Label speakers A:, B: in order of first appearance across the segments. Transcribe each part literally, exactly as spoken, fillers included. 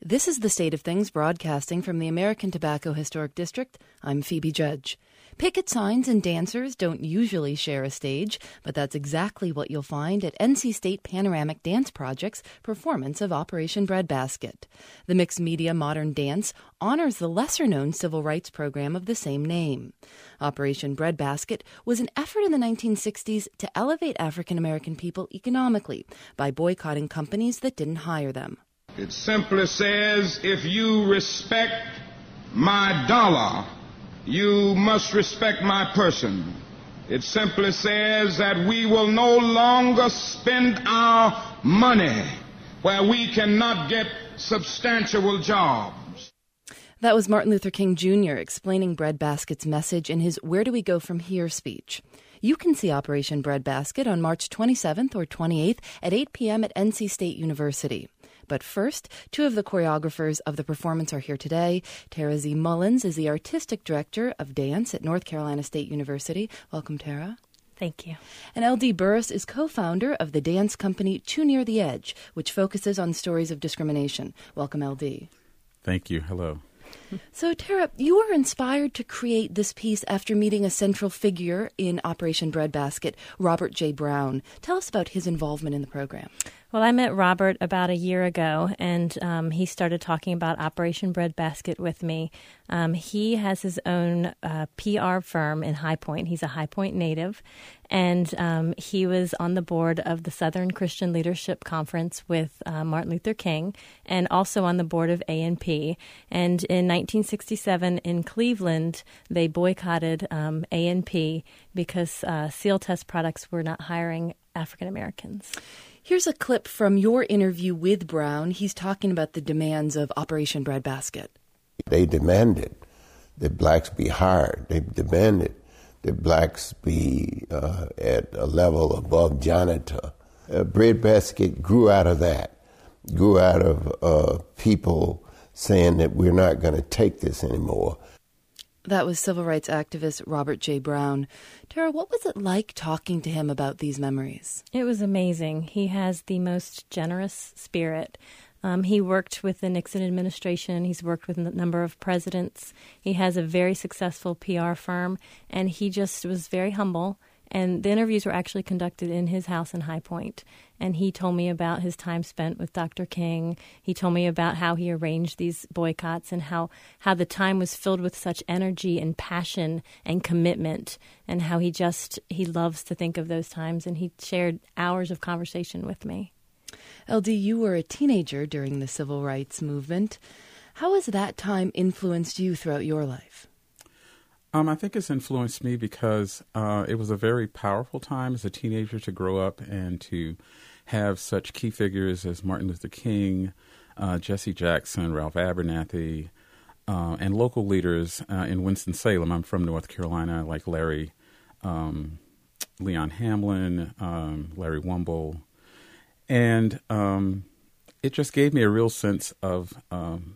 A: This is The State of Things, broadcasting from the American Tobacco Historic District. I'm Phoebe Judge. Picket signs and dancers don't usually share a stage, but that's exactly what you'll find at N C State Panoramic Dance Project's performance of Operation Breadbasket. The mixed media modern dance honors the lesser-known civil rights program of the same name. Operation Breadbasket was an effort in the nineteen sixties to elevate African American people economically by boycotting companies that didn't hire them.
B: It simply says, if you respect my dollar, you must respect my person. It simply says that we will no longer spend our money where we cannot get substantial jobs.
A: That was Martin Luther King Junior explaining Breadbasket's message in his Where Do We Go From Here speech. You can see Operation Breadbasket on March twenty-seventh or twenty-eighth at eight p.m. at N C State University. But first, two of the choreographers of the performance are here today. Tara Z. Mullins is the artistic director of dance at North Carolina State University. Welcome, Tara.
C: Thank you.
A: And L D. Burris is co-founder of the dance company Too Near the Edge, which focuses on stories of discrimination. Welcome, L D.
D: Thank you. Hello.
A: So, Tara, you were inspired to create this piece after meeting a central figure in Operation Breadbasket, Robert J. Brown. Tell us about his involvement in the program.
C: Well, I met Robert about a year ago, and um, he started talking about Operation Breadbasket with me. Um, he has his own uh, P R firm in High Point. He's a High Point native, and um, he was on the board of the Southern Christian Leadership Conference with uh, Martin Luther King, and also on the board of A N P. And in nineteen sixty-seven in Cleveland, they boycotted um, A N P because uh, seal test products were not hiring African Americans.
A: Here's a clip from your interview with Brown. He's talking about the demands of Operation Breadbasket.
E: They demanded that blacks be hired. They demanded that blacks be uh, at a level above janitor. Uh, Breadbasket grew out of that, grew out of uh, people saying that we're not going to take this anymore.
A: That was civil rights activist Robert J. Brown. Tara, what was it like talking to him about these memories?
C: It was amazing. He has the most generous spirit. Um, he worked with the Nixon administration. He's worked with a number of presidents. He has a very successful P R firm, and he just was very humble. And the interviews were actually conducted in his house in High Point. And he told me about his time spent with Doctor King. He told me about how he arranged these boycotts and how, how the time was filled with such energy and passion and commitment, and how he just, he loves to think of those times. And he shared hours of conversation with me.
A: L D, you were a teenager during the civil rights movement. How has that time influenced you throughout your life?
D: Um, I think it's influenced me because uh, it was a very powerful time as a teenager to grow up and to have such key figures as Martin Luther King, uh, Jesse Jackson, Ralph Abernathy, uh, and local leaders uh, in Winston-Salem. I'm from North Carolina, like Larry, um, Leon Hamlin, um, Larry Wumble. And um, it just gave me a real sense of um,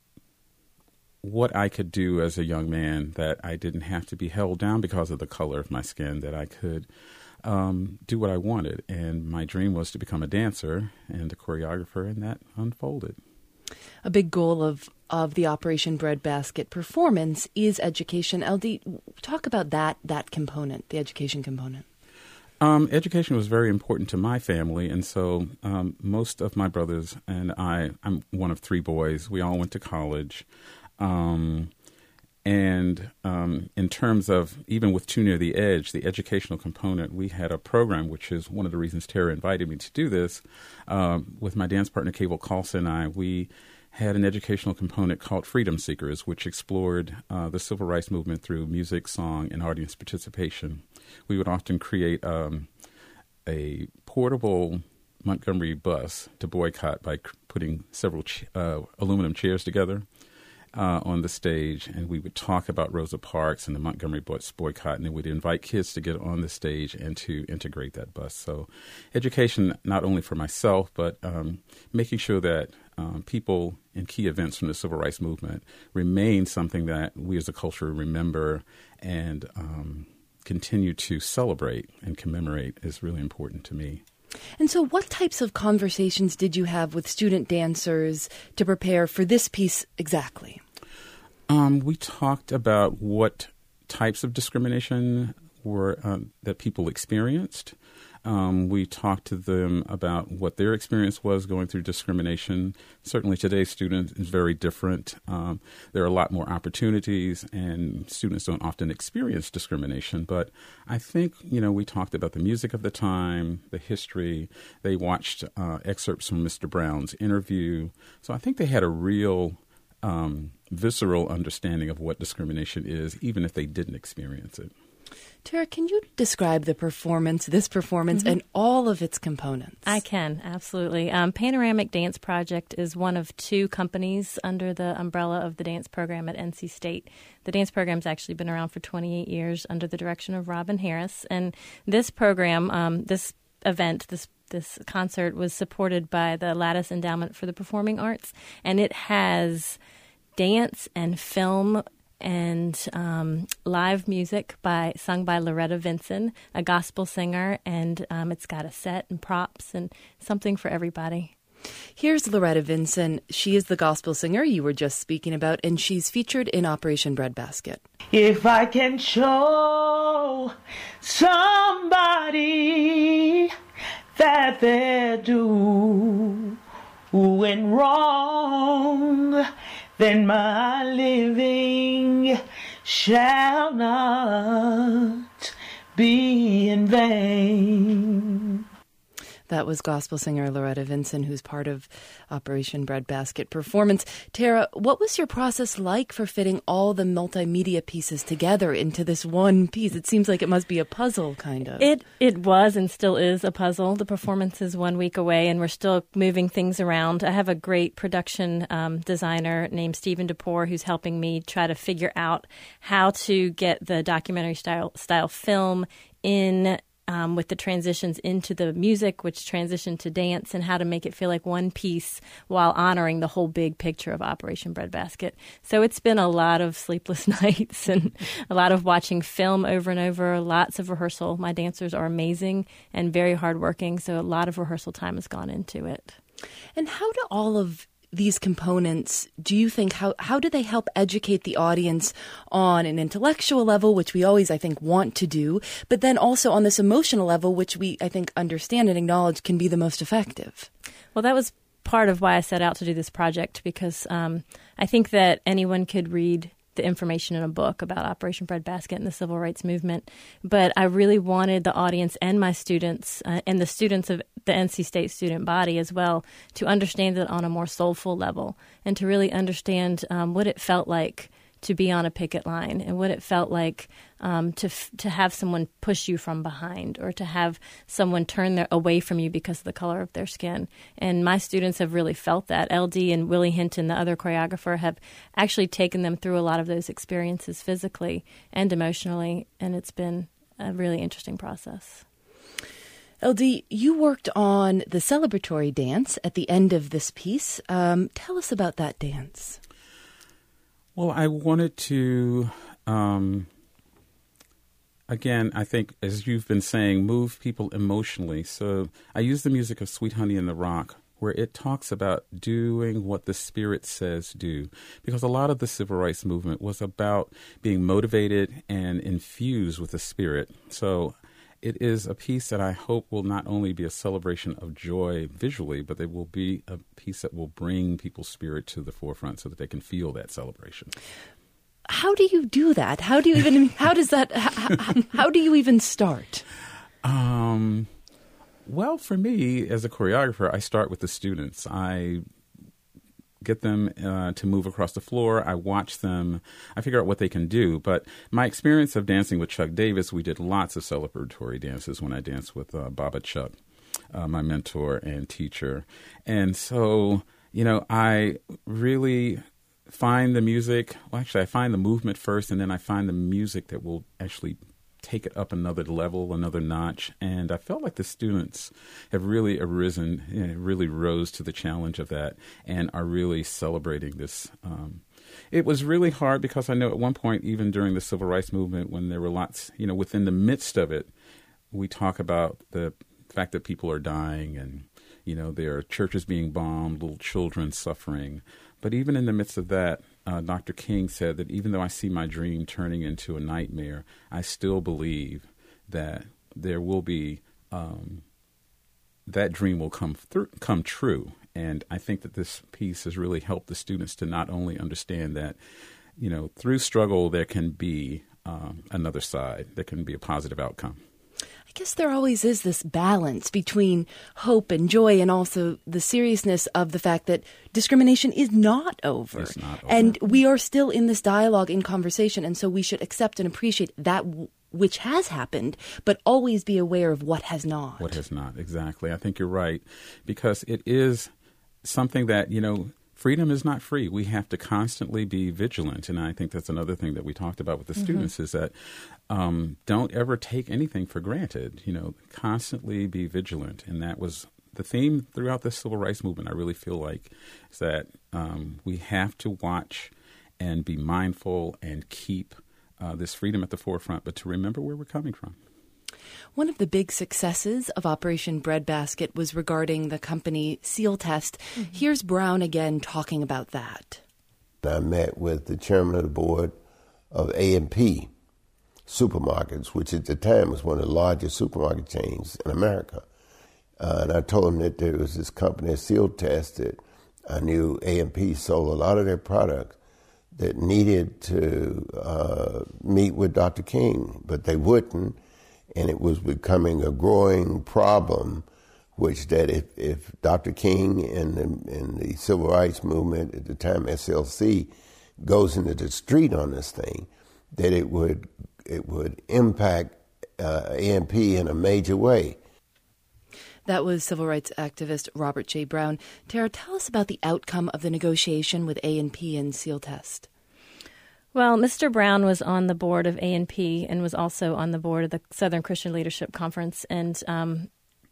D: what I could do as a young man, that I didn't have to be held down because of the color of my skin, that I could um, do what I wanted. And my dream was to become a dancer and a choreographer, and that unfolded.
A: A big goal of, of the Operation Breadbasket performance is education. L D, talk about that that component, the education component.
D: Um, education was very important to my family, and so um, most of my brothers and I, I'm one of three boys, we all went to college. Um, and um, in terms of, even with Too Near the Edge, the educational component, we had a program, which is one of the reasons Tara invited me to do this. Um, with my dance partner, Cable Carlson, and I, we had an educational component called Freedom Seekers, which explored uh, the civil rights movement through music, song, and audience participation. We would often create um, a portable Montgomery bus to boycott by c- putting several ch- uh, aluminum chairs together uh, on the stage, and we would talk about Rosa Parks and the Montgomery bus boycott, and then we'd invite kids to get on the stage and to integrate that bus. So education, not only for myself, but um, making sure that um, people in key events from the civil rights movement remain something that we as a culture remember and um, continue to celebrate and commemorate is really important to me.
A: And so what types of conversations did you have with student dancers to prepare for this piece exactly?
D: Um, we talked about what types of discrimination were um, that people experienced. Um, we talked to them about what their experience was going through discrimination. Certainly today's student is very different. Um, there are a lot more opportunities, and students don't often experience discrimination. But I think, you know, we talked about the music of the time, the history. They watched uh, excerpts from Mister Brown's interview. So I think they had a real um, visceral understanding of what discrimination is, even if they didn't experience it.
A: Tara, can you describe the performance, this performance, mm-hmm. and all of its components?
C: I can, absolutely. Um, Panoramic Dance Project is one of two companies under the umbrella of the dance program at N C State. The dance program's actually been around for twenty-eight years under the direction of Robin Harris. And this program, um, this event, this this concert was supported by the Lattice Endowment for the Performing Arts, and it has dance and film and um, live music by sung by Loretta Vinson, a gospel singer, and um, it's got a set and props and something for everybody.
A: Here's Loretta Vinson. She is the gospel singer you were just speaking about, and she's featured in Operation Breadbasket.
F: If I can show somebody that they're doing wrong, then my living shall not be in vain.
A: That was gospel singer Loretta Vinson, who's part of Operation Breadbasket performance. Tara, what was your process like for fitting all the multimedia pieces together into this one piece? It seems like it must be a puzzle, kind of.
C: It it was and still is a puzzle. The performance is one week away, and we're still moving things around. I have a great production um, designer named Stephen DePore who's helping me try to figure out how to get the documentary style style film in Um, with the transitions into the music, which transitioned to dance, and how to make it feel like one piece while honoring the whole big picture of Operation Breadbasket. So it's been a lot of sleepless nights and a lot of watching film over and over, lots of rehearsal. My dancers are amazing and very hardworking, so a lot of rehearsal time has gone into it.
A: And how do all of these components, do you think, how, how do they help educate the audience on an intellectual level, which we always, I think, want to do, but then also on this emotional level, which we, I think, understand and acknowledge can be the most effective?
C: Well, that was part of why I set out to do this project, because um, I think that anyone could read the information in a book about Operation Breadbasket and the civil rights movement. But I really wanted the audience and my students uh, and the students of the N C State student body as well to understand it on a more soulful level and to really understand um, what it felt like to be on a picket line and what it felt like um, to f- to have someone push you from behind or to have someone turn their, away from you because of the color of their skin. And my students have really felt that. L D and Willie Hinton, the other choreographer, have actually taken them through a lot of those experiences physically and emotionally, and it's been a really interesting process.
A: L D, you worked on the celebratory dance at the end of this piece. Um, tell us about that dance.
D: Well, I wanted to, um, again, I think, as you've been saying, move people emotionally. So I use the music of Sweet Honey in the Rock, where it talks about doing what the Spirit says do. Because a lot of the civil rights movement was about being motivated and infused with the Spirit. So it is a piece that I hope will not only be a celebration of joy visually, but it will be a piece that will bring people's spirit to the forefront so that they can feel that celebration.
A: How do you do that? How do you even, how does that, how, how do you even start?
D: Um, well, for me, as a choreographer, I start with the students. I get them uh, to move across the floor. I watch them. I figure out what they can do. But my experience of dancing with Chuck Davis, we did lots of celebratory dances when I danced with uh, Baba Chuck, uh, my mentor and teacher. And so, you know, I really find the music. Well, actually, I find the movement first, and then I find the music that will actually take it up another level, another notch. And I felt like the students have really arisen, you know, really rose to the challenge of that and are really celebrating this. Um, it was really hard because I know at one point, even during the civil rights movement, when there were lots, you know, within the midst of it, we talk about the fact that people are dying and, you know, there are churches being bombed, little children suffering. But even in the midst of that, uh, Doctor King said that even though I see my dream turning into a nightmare, I still believe that there will be, um, that dream will come through, come true. And I think that this piece has really helped the students to not only understand that, you know, through struggle there can be um, another side, there can be a positive outcome.
A: I guess there always is this balance between hope and joy and also the seriousness of the fact that discrimination is not over.
D: It's not over.
A: And we are still in this dialogue, in conversation, and so we should accept and appreciate that w- which has happened, but always be aware of what has not.
D: What has not, exactly. I think you're right, because it is something that, you know, freedom is not free. We have to constantly be vigilant. And I think that's another thing that we talked about with the mm-hmm. students is that um, don't ever take anything for granted. You know, constantly be vigilant. And that was the theme throughout the civil rights movement, I really feel like, is that um, we have to watch and be mindful and keep uh, this freedom at the forefront, but to remember where we're coming from.
A: One of the big successes of Operation Breadbasket was regarding the company Sealtest. Mm-hmm. Here's Brown again talking about that.
E: I met with the chairman of the board of A and P Supermarkets, which at the time was one of the largest supermarket chains in America. Uh, and I told him that there was this company, Sealtest, that I knew A and P sold a lot of their products that needed to uh, meet with Doctor King, but they wouldn't. And it was becoming a growing problem, which that if, if Doctor King and the, and the civil rights movement at the time, S L C, goes into the street on this thing, that it would it would impact uh, A and P in a major way.
A: That was civil rights activist Robert J. Brown. Tara, tell us about the outcome of the negotiation with A and P and Sealtest.
C: Well, Mister Brown was on the board of A and P and was also on the board of the Southern Christian Leadership Conference. And um,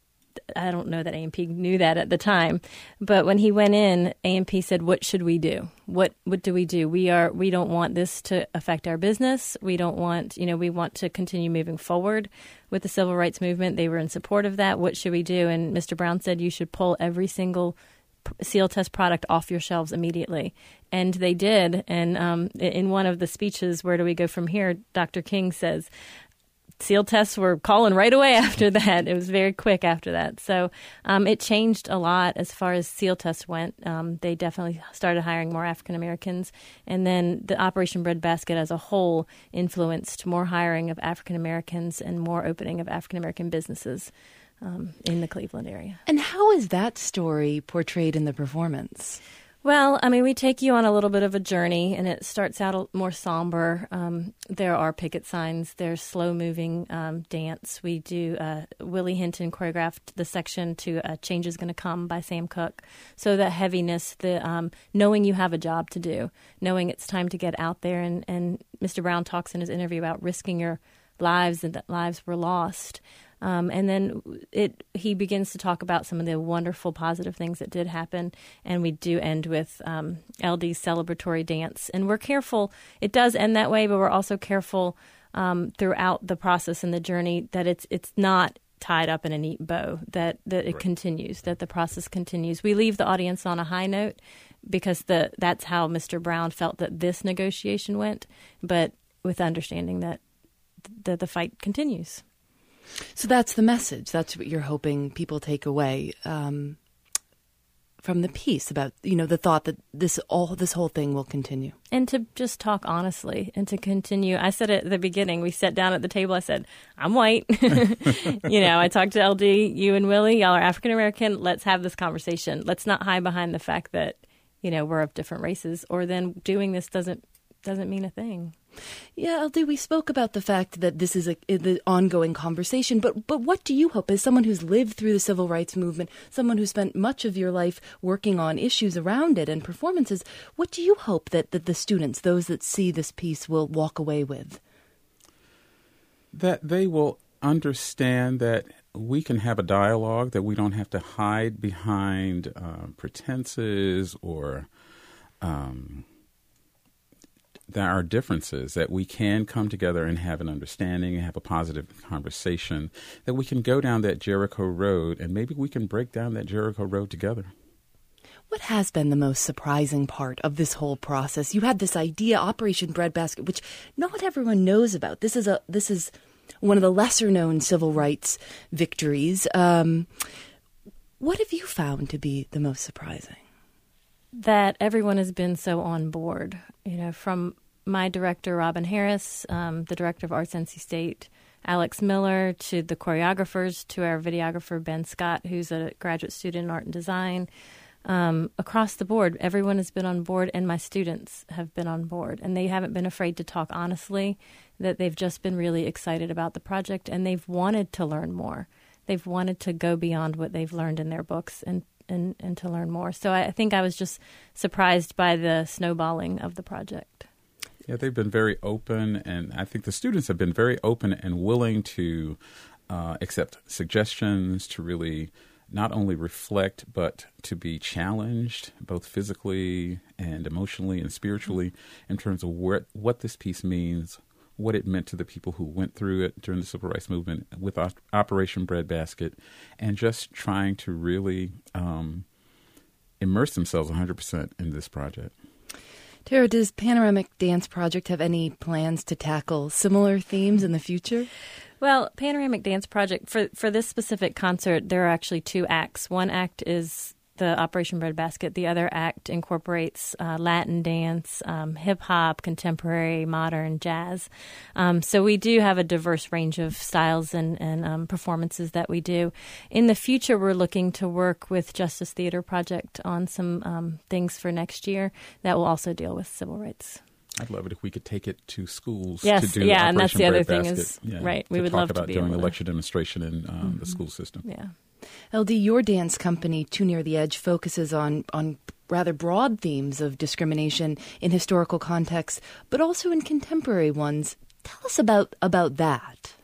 C: I don't know that A and P knew that at the time. But when he went in, A and P said, what should we do? What what do we do? We are we don't want this to affect our business. We don't want, you know, we want to continue moving forward with the civil rights movement. They were in support of that. What should we do? And Mister Brown said, you should pull every single Sealtest product off your shelves immediately. And they did. And um, in one of the speeches, Where Do We Go From Here, Doctor King says, Sealtests were calling right away after that. It was very quick after that. So um, it changed a lot as far as Sealtests went. Um, they definitely started hiring more African Americans. And then the Operation Breadbasket as a whole influenced more hiring of African Americans and more opening of African American businesses Um, in the Cleveland area.
A: And how is that story portrayed in the performance?
C: Well, I mean, we take you on a little bit of a journey, and it starts out a, more somber. Um, there are picket signs. There's slow-moving um, dance. We do, uh, Willie Hinton choreographed the section to uh, Change Is Gonna Come by Sam Cooke. So that heaviness, the um, knowing you have a job to do, knowing it's time to get out there. And, and Mister Brown talks in his interview about risking your lives and that lives were lost. Um, and then it he begins to talk about some of the wonderful positive things that did happen. And we do end with um, L D's celebratory dance. And we're careful. It does end that way, but we're also careful um, throughout the process and the journey that it's it's not tied up in a neat bow, that, that it right. continues, that the process continues. We leave the audience on a high note because the that's how Mister Brown felt that this negotiation went, but with understanding that the, the fight continues.
A: So that's the message. That's what you're hoping people take away um, from the piece about, you know, the thought that this all this whole thing will continue.
C: And to just talk honestly and to continue. I said it at the beginning. We sat down at the table. I said, I'm white. You know, I talked to L D, you and Willie. Y'all are African American. Let's have this conversation. Let's not hide behind the fact that, you know, we're of different races, or then doing this doesn't doesn't mean a thing.
A: Yeah, L D, we spoke about the fact that this is a, the ongoing conversation, but but what do you hope, as someone who's lived through the civil rights movement, someone who spent much of your life working on issues around it and performances, what do you hope that, that the students, those that see this piece, will walk away with?
D: That they will understand that we can have a dialogue, that we don't have to hide behind uh, pretenses or um there are differences, that we can come together and have an understanding and have a positive conversation, that we can go down that Jericho road, and maybe we can break down that Jericho road together.
A: What has been the most surprising part of this whole process? You had this idea, Operation Breadbasket, which not everyone knows about. This is a this is one of the lesser-known civil rights victories. Um, what have you found to be the most surprising?
C: That everyone has been so on board. You know, from my director, Robin Harris, um, the director of Arts N C State, Alex Miller, to the choreographers, to our videographer, Ben Scott, who's a graduate student in art and design. Um, across the board, everyone has been on board, and my students have been on board. And they haven't been afraid to talk honestly, that they've just been really excited about the project, and they've wanted to learn more. They've wanted to go beyond what they've learned in their books and And, and to learn more. So I, I think I was just surprised by the snowballing of the project.
D: Yeah, they've been very open, and I think the students have been very open and willing to uh, accept suggestions, to really not only reflect, but to be challenged, both physically and emotionally and spiritually, in terms of where, what this piece means, what it meant to the people who went through it during the Civil Rights Movement with Operation Breadbasket, and just trying to really um, immerse themselves one hundred percent in this project.
A: Tara, does Panoramic Dance Project have any plans to tackle similar themes in the future?
C: Well, Panoramic Dance Project, for, for this specific concert, there are actually two acts. One act is the Operation Breadbasket. The other act incorporates uh, Latin dance, um, hip-hop, contemporary, modern, jazz. Um, so we do have a diverse range of styles and, and um, performances that we do. In the future, we're looking to work with Justice Theater Project on some um, things for next year that will also deal with civil rights.
D: I'd love it if we could take it to schools
C: yes,
D: to do
C: yeah,
D: Operation
C: and that's the other thing
D: Breadbasket.
C: is,
D: yeah,
C: right, we
D: to
C: would
D: talk
C: love
D: about
C: to be
D: doing
C: able
D: a
C: to.
D: lecture demonstration in um,
C: Mm-hmm.
D: the school system.
C: Yeah.
A: L D, your dance company, Too Near the Edge, focuses on, on rather broad themes of discrimination in historical contexts, but also in contemporary ones. Tell us about, about that.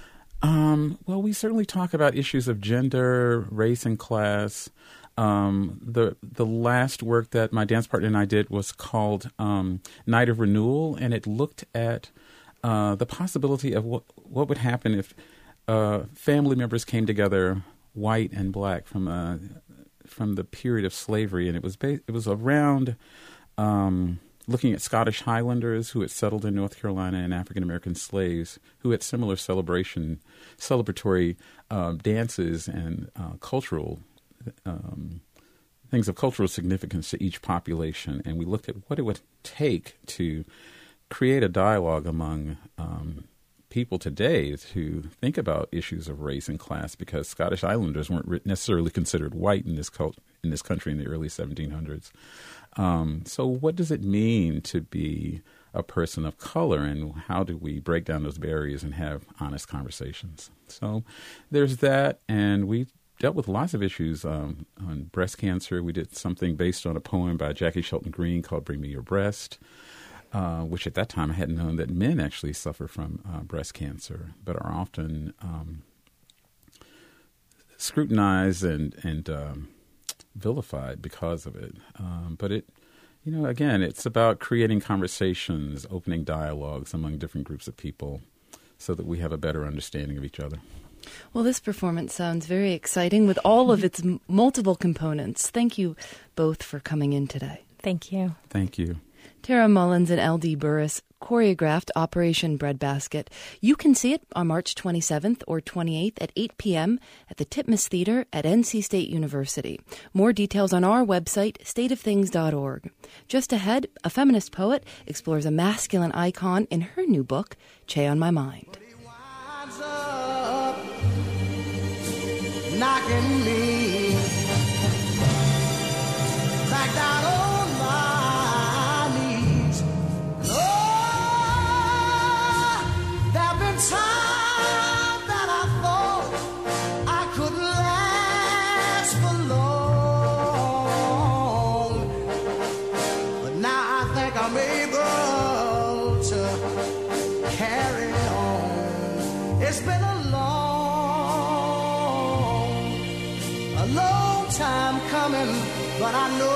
D: Um, well, we certainly talk about issues of gender, race, and class. Um, the the last work that my dance partner and I did was called um, Night of Renewal, and it looked at uh, the possibility of what what would happen if uh, family members came together, white and black, from uh, from the period of slavery, and it was ba- it was around um, looking at Scottish Highlanders who had settled in North Carolina and African American slaves who had similar celebration celebratory uh, dances and uh, cultural. Um, things of cultural significance to each population, and we looked at what it would take to create a dialogue among um, people today to think about issues of race and class, because Scottish Islanders weren't necessarily considered white in this cult, in this country in the early seventeen hundreds. Um, so what does it mean to be a person of color, and how do we break down those barriers and have honest conversations? So there's that, and we dealt with lots of issues um, on breast cancer. We did something based on a poem by Jackie Shelton Green called Bring Me Your Breast, uh, which at that time I hadn't known that men actually suffer from uh, breast cancer, but are often um, scrutinized and, and um, vilified because of it. Um, but it, you know, again, it's about creating conversations, opening dialogues among different groups of people so that we have a better understanding of each other.
A: Well, this performance sounds very exciting with all of its m- multiple components. Thank you both for coming in today.
C: Thank you.
D: Thank you.
A: Tara Mullins and L D Burris choreographed Operation Breadbasket. You can see it on March twenty-seventh or twenty-eighth at eight p.m. at the Titmus Theater at N C State University. More details on our website, state of things dot org. Just ahead, a feminist poet explores a masculine icon in her new book, Che on My Mind.
G: Knocking me back down on my knees. Oh, there have been times that I thought I couldn't last for long, but now I think I'm able to carry on. It's been a long A long time coming, but I know